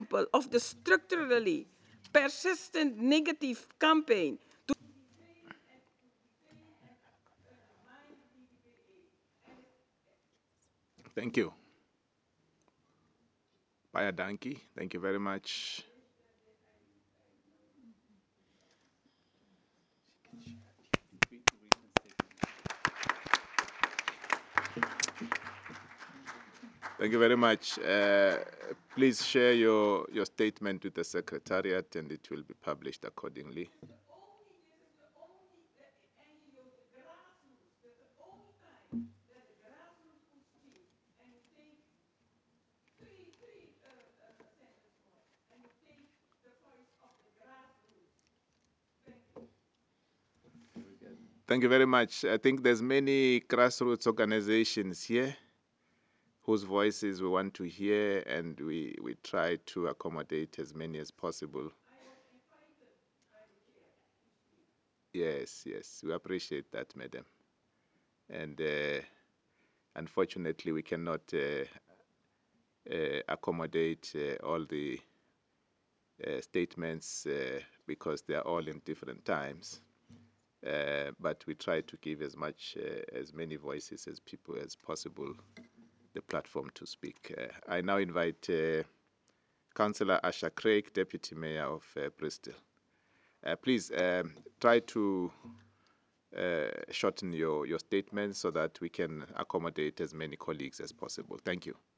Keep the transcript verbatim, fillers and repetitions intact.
example of the structurally persistent negative campaign to Thank you. Paya Danki, thank you very much. Thank you very much. Uh, please share your, your statement with the Secretariat and it will be published accordingly. Thank you very much. I think there's many grassroots organizations here whose voices we want to hear, and we, we try to accommodate as many as possible. Yes, yes, we appreciate that, madam. And uh, unfortunately, we cannot uh, uh, accommodate uh, all the uh, statements uh, because they are all in different times. Uh, but we try to give as much, uh, as many voices as people as possible the platform to speak. Uh, I now invite uh, Councillor Asha Craig, Deputy Mayor of uh, Bristol. Uh, please um, try to uh, shorten your, your statement so that we can accommodate as many colleagues as possible. Thank you.